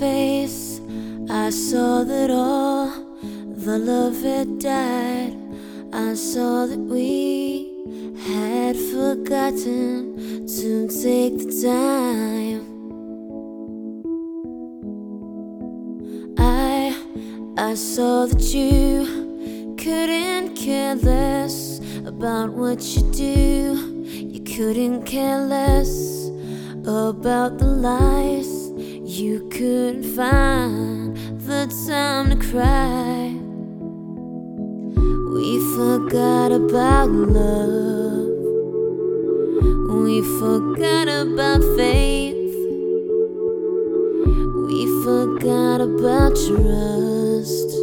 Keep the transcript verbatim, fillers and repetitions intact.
face, I saw that all the love had died. I saw that we had forgotten to take the time. I, I saw that you couldn't care less about what you do. You couldn't care less about the lies. You couldn't find the time to cry. We forgot about love. We forgot about faith. We forgot about trust.